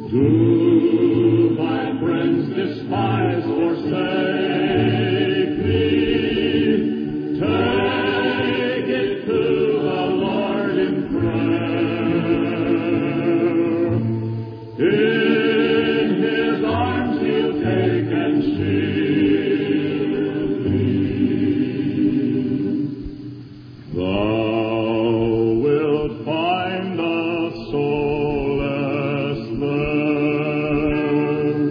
Do my friends despise, forsake me? Take it to the Lord in prayer. In His arms He'll take and shield me. Thou wilt find a solace there.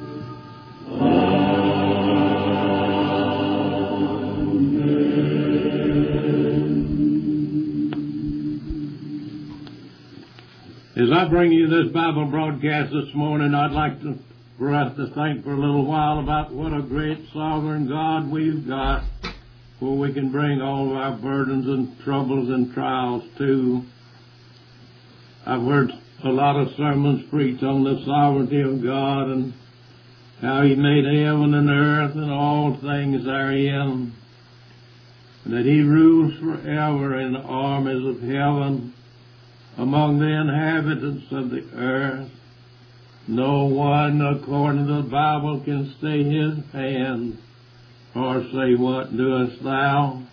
As I bring you this Bible broadcast this morning, I'd like for us to think for a little while about what a great sovereign God we've got, where we can bring all of our burdens and troubles and trials to. I've heard a lot of sermons preached on the sovereignty of God and how He made heaven and earth and all things therein, and that He rules forever in the armies of heaven among the inhabitants of the earth. No one, according to the Bible, can stay His hand or say, "What doest thou?"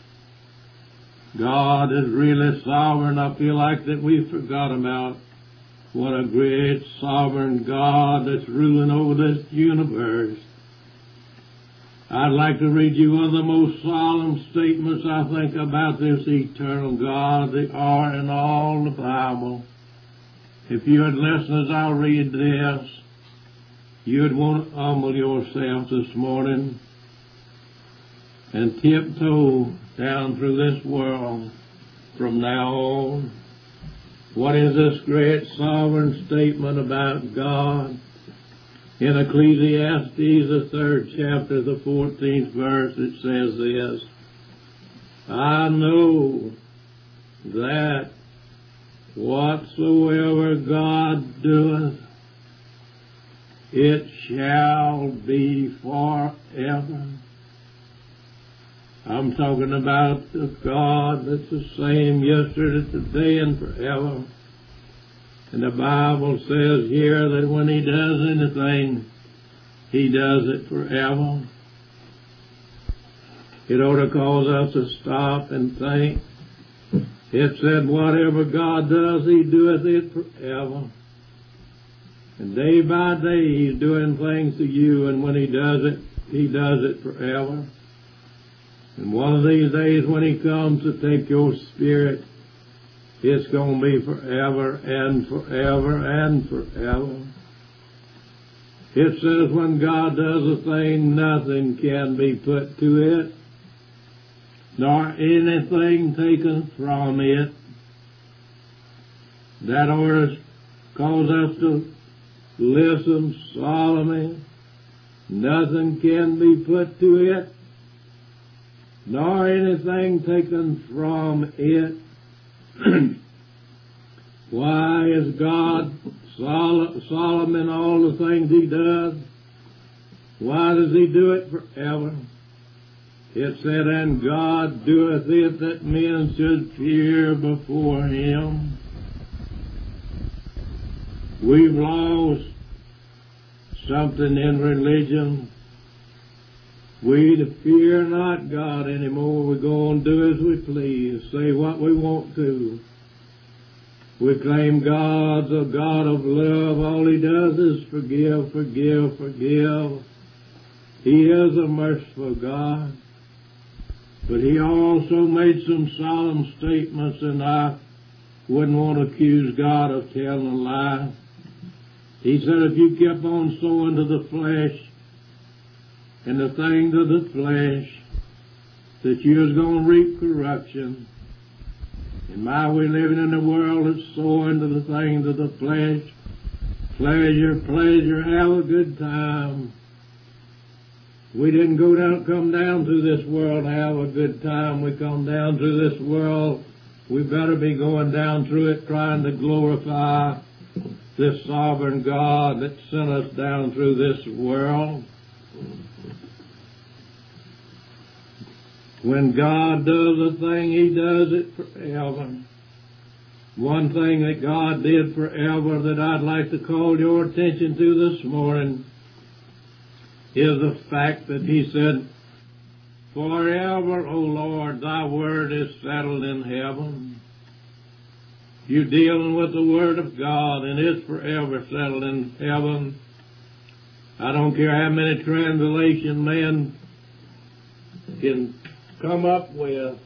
God is really sovereign. I feel like that we forgot about what a great sovereign God that's ruling over this universe. I'd like to read you one of the most solemn statements I think about this eternal God that are in all the Bible. If you would listen as I read this, you'd want to humble yourself this morning and tiptoe down through this world from now on. What is this great sovereign statement about God? In Ecclesiastes, the 3rd chapter, the 14th verse, it says this: I know that whatsoever God doeth, it shall be forever. I'm talking about the God that's the same yesterday, today, and forever. And the Bible says here that when He does anything, He does it forever. It ought to cause us to stop and think. It said, whatever God does, He doeth it forever. And day by day, He's doing things to you, and when He does it forever. And one of these days when He comes to take your spirit, it's going to be forever and forever and forever. It says when God does a thing, nothing can be put to it, nor anything taken from it. That ought to cause us to listen solemnly. Nothing can be put to it, nor anything taken from it. Why is God solemn in all the things He does? Why does He do it forever? It said, and God doeth it that men should fear before Him. We've lost something in religion. We fear not God anymore. We go and do as we please, say what we want to. We claim God's a God of love. All He does is forgive, forgive, forgive. He is a merciful God. But He also made some solemn statements, and I wouldn't want to accuse God of telling a lie. He said if you kept on sowing to the flesh and the things of the flesh, that you was going to reap corruption. And my way living in the world is sowing to the things of the flesh. Pleasure, pleasure, have a good time. We didn't come down through this world to have a good time. We come down through this world. We better be going down through it trying to glorify this sovereign God that sent us down through this world. When God does a thing, He does it forever. One thing that God did forever that I'd like to call your attention to this morning is the fact that He said, forever, O Lord, thy word is settled in heaven. You're dealing with the Word of God, and it's forever settled in heaven. I don't care how many translation men can come up with.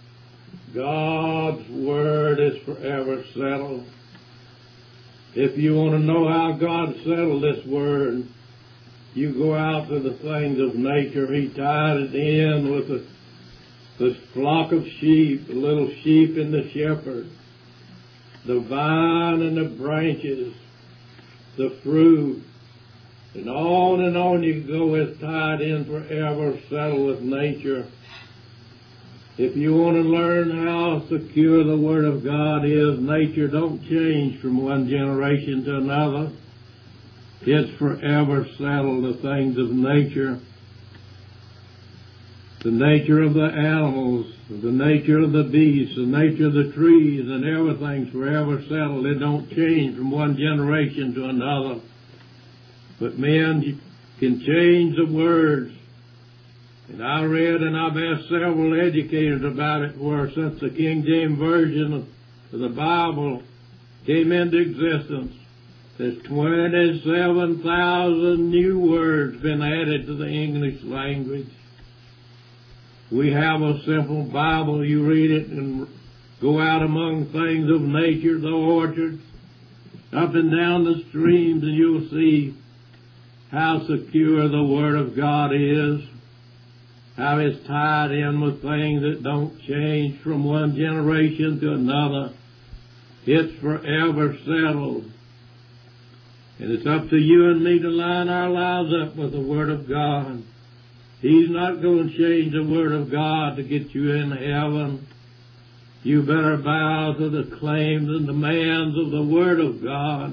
God's Word is forever settled. If you want to know how God settled this Word, you go out to the things of nature. He tied it in with the flock of sheep, the little sheep and the shepherd, the vine and the branches, the fruit, and on you go. It's tied in forever, settled with nature. If you want to learn how secure the Word of God is, nature don't change from one generation to another. It's forever settled, the things of nature. The nature of the animals, the nature of the beasts, the nature of the trees, and everything's forever settled. It don't change from one generation to another. But men can change the words. And I read, and I've asked several educators about it, where since the King James Version of the Bible came into existence, there's 27,000 new words been added to the English language. We have a simple Bible. You read it and go out among things of nature, the orchards, up and down the streams, and you'll see how secure the Word of God is, how it's tied in with things that don't change from one generation to another. It's forever settled. And it's up to you and me to line our lives up with the Word of God. He's not going to change the Word of God to get you in heaven. You better bow to the claims and demands of the Word of God,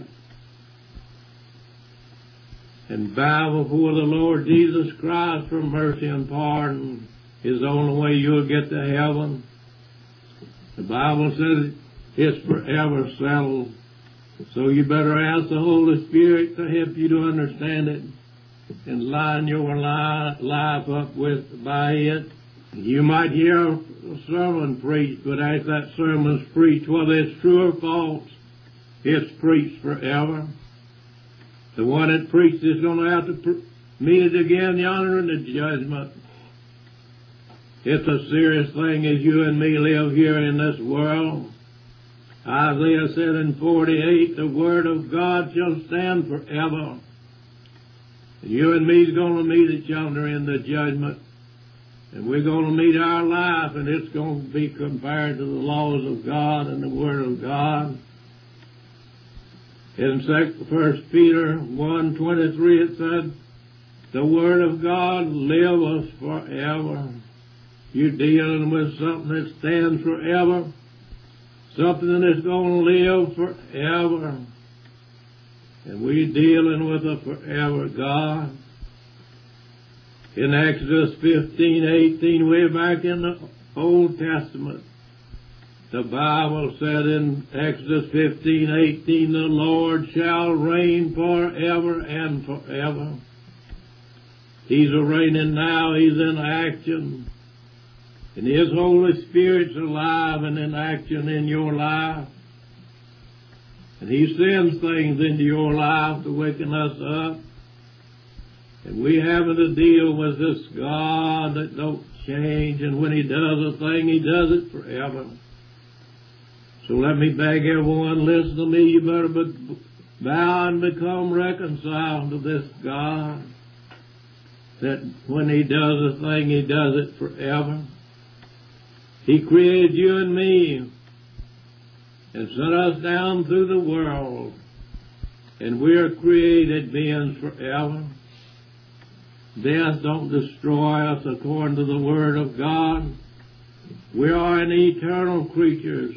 and bow before the Lord Jesus Christ for mercy and pardon. Is the only way you'll get to heaven. The Bible says it's forever settled. So you better ask the Holy Spirit to help you to understand it and line your life up by it. You might hear a sermon preached, but as that sermon's preached, whether it's true or false, it's preached forever. The one that preached is going to have to meet it again yonder in the judgment. It's a serious thing as you and me live here in this world. Isaiah said in 48, the Word of God shall stand forever. And you and me's going to meet each other in the judgment. And we're going to meet our life, and it's going to be compared to the laws of God and the Word of God. In 1 Peter 1:23 it said, the Word of God liveth forever. You're dealing with something that stands forever, something that's going to live forever. And we're dealing with a forever God. In Exodus 15:18, way back in the Old Testament, the Bible said in Exodus 15:18, the Lord shall reign forever and forever. He's a reigning now. He's in action. And His Holy Spirit's alive and in action in your life. And He sends things into your life to waken us up. And we having to deal with this God that don't change. And when He does a thing, He does it forever. So let me beg everyone, listen to me. You better bow and become reconciled to this God. That when He does a thing, He does it forever. He created you and me and sent us down through the world. And we're created beings forever. Death don't destroy us according to the Word of God. We are an eternal creatures.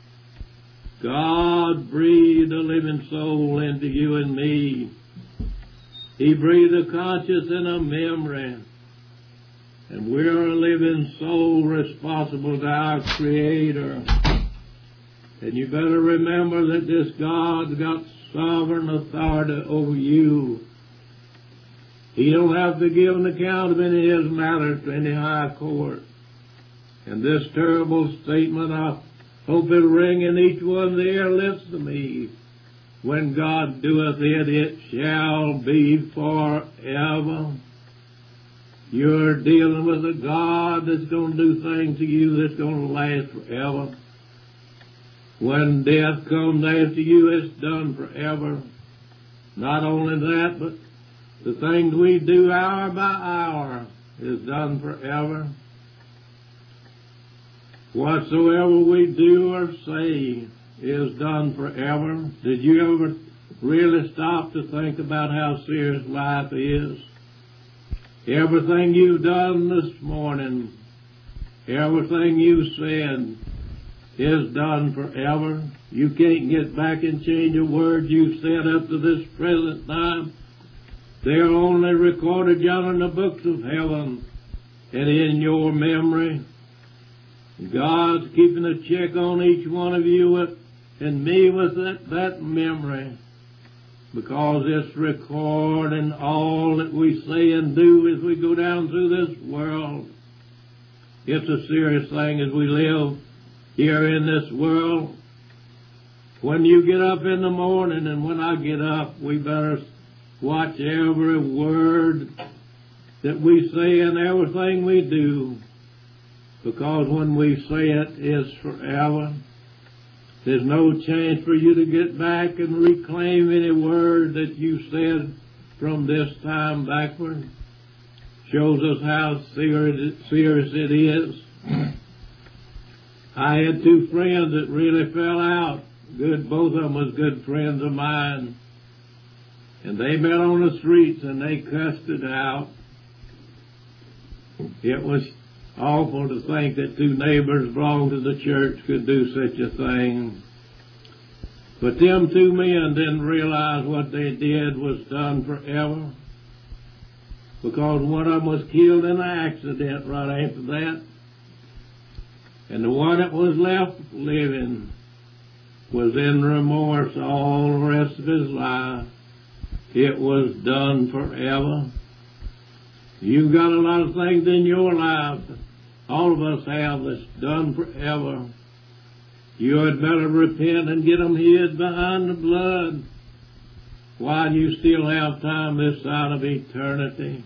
God breathed a living soul into you and me. He breathed a conscience and a memory. And we're a living soul responsible to our Creator. And you better remember that this God's got sovereign authority over you. He don't have to give an account of any of his matters to any high court. And this terrible statement, I hope it'll ring in each one of the ear lips to me. When God doeth it, it shall be forever. You're dealing with a God that's going to do things to you that's going to last forever. When death comes after you, it's done forever. Not only that, but the things we do hour by hour is done forever. Whatsoever we do or say is done forever. Did you ever really stop to think about how serious life is? Everything you've done this morning, everything you said is done forever. You can't get back and change a word you've said up to this present time. They're only recorded down in the books of heaven and in your memory. God's keeping a check on each one of you and me with that memory, because it's recording all that we say and do as we go down through this world. It's a serious thing as we live here in this world. When you get up in the morning and when I get up, we better watch every word that we say and everything we do, because when we say it, it's forever. There's no chance for you to get back and reclaim any word that you said from this time backward. Shows us how serious it is. I had two friends that really fell out. Both of them was good friends of mine. And they met on the streets and they cussed it out. It was awful to think that two neighbors belonged to the church could do such a thing. But them two men didn't realize what they did was done forever, because one of them was killed in an accident right after that. And the one that was left living was in remorse all the rest of his life. It was done forever. You've got a lot of things in your life, all of us have, that's done forever. You had better repent and get them hid behind the blood while you still have time this side of eternity.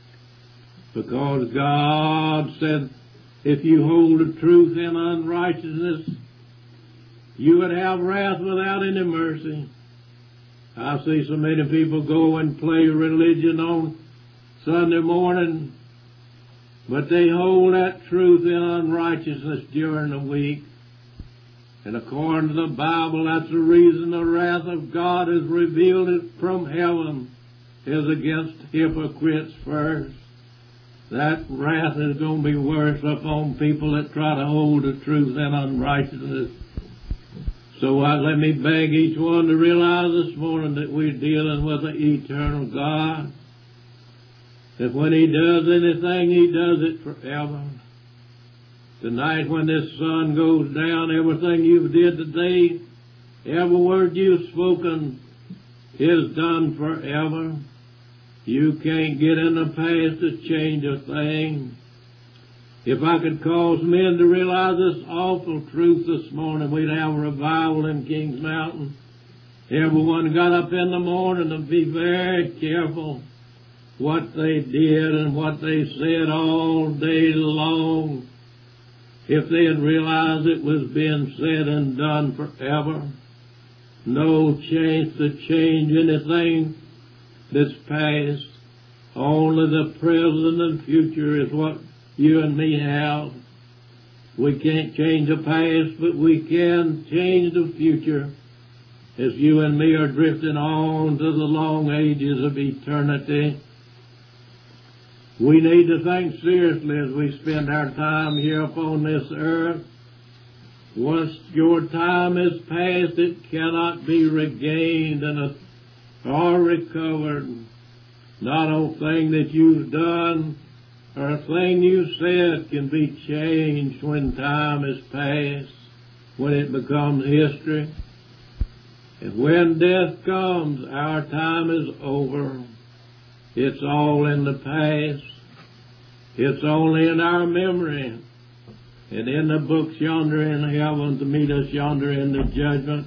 Because God said, if you hold the truth in unrighteousness, you would have wrath without any mercy. I see so many people go and play religion on Sunday morning, but they hold that truth in unrighteousness during the week. And according to the Bible, that's the reason the wrath of God is revealed from heaven is against hypocrites first. That wrath is going to be worse upon people that try to hold the truth in unrighteousness. So let me beg each one to realize this morning that we're dealing with an eternal God. That when He does anything, He does it forever. Tonight when this sun goes down, everything you did today, every word you've spoken is done forever. You can't get in the past to change a thing. If I could cause men to realize this awful truth this morning, we'd have a revival in Kings Mountain. Everyone got up in the morning to be very careful what they did and what they said all day long. If they had realized it was being said and done forever, no chance to change anything that's past. Only the present and future is what you and me have. We can't change the past, but we can change the future as you and me are drifting on to the long ages of eternity. We need to think seriously as we spend our time here upon this earth. Once your time is past, it cannot be regained or recovered. Not a thing that you've done or a thing you said can be changed when time is past. when it becomes history. And when death comes, our time is over. It's all in the past. It's only in our memory. And in the books yonder in heaven to meet us yonder in the judgment.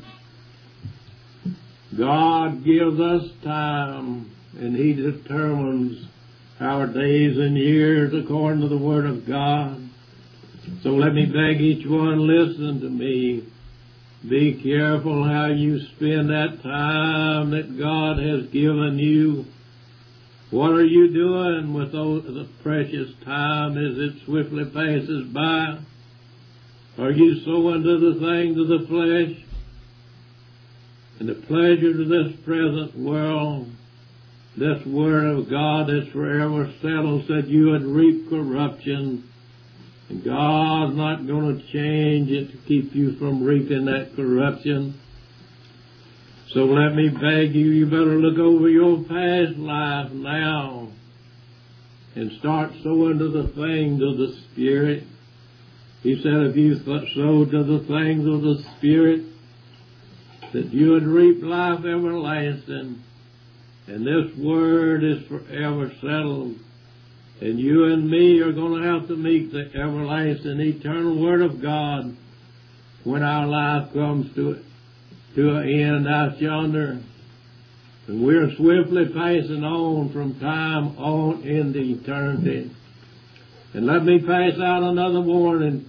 God gives us time, and He determines our days and years according to the Word of God. So let me beg each one, listen to me. Be careful how you spend that time that God has given you. What are you doing with the precious time as it swiftly passes by? Are you sowing to the things of the flesh and the pleasures of this present world? This Word of God that's forever settled said you would reap corruption. And God's not going to change it to keep you from reaping that corruption. So let me beg you, you better look over your past life now and start sowing to the things of the Spirit. He said if you sow to the things of the Spirit, that you would reap life everlasting. And this Word is forever settled. And you and me are going to have to meet the everlasting, eternal Word of God when our life comes to an end out yonder. And we're swiftly passing on from time on into eternity. And let me pass out another warning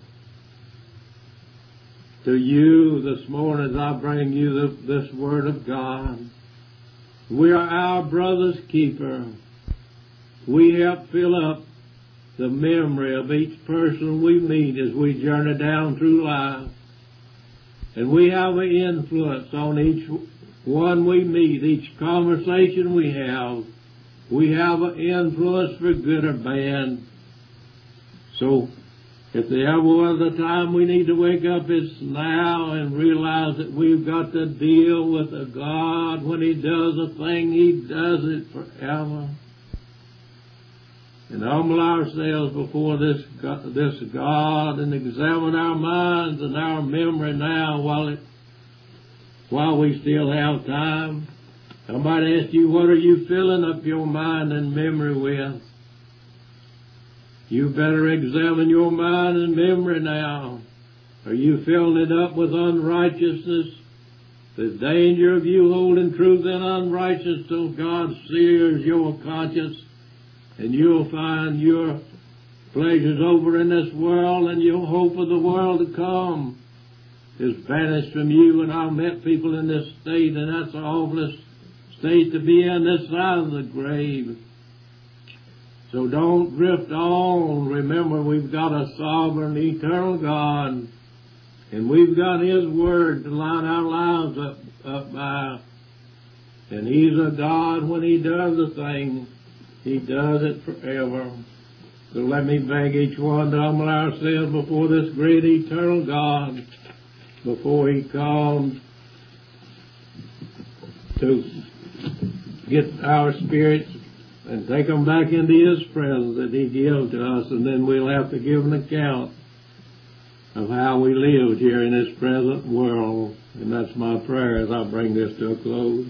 to you this morning as I bring you this Word of God. We are our brother's keeper. We help fill up the memory of each person we meet as we journey down through life. And we have an influence on each one we meet, each conversation we have. We have an influence for good or bad. So, if there ever was a time we need to wake up, it's now, and realize that we've got to deal with a God. When He does a thing, He does it forever. And humble ourselves before this God and examine our minds and our memory now while we still have time. I might ask you, what are you filling up your mind and memory with? You better examine your mind and memory now. Are you filling it up with unrighteousness? The danger of you holding truth in unrighteousness till God sears your conscience, and you'll find your pleasures over in this world, and your hope of the world to come is banished from you. And I've met people in this state, and that's a hopeless state to be in, this side of the grave. So don't drift on. Remember, we've got a sovereign, eternal God, and we've got His Word to line our lives up by. And He's a God, when He does a thing, He does it forever. So let me beg each one to humble ourselves before this great eternal God, before He comes to get our spirits and take them back into His presence that He gives to us, and then we'll have to give an account of how we lived here in this present world. And that's my prayer as I bring this to a close.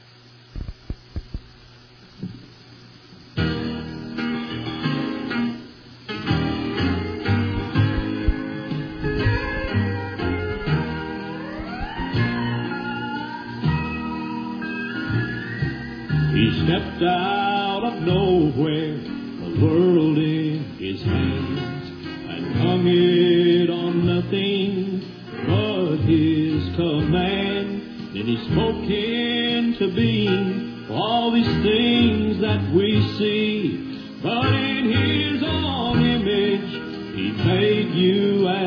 He stepped out of nowhere, the world in His hands, and hung it on nothing but His command. Then He spoke into being all these things that we see, but in His own image He made you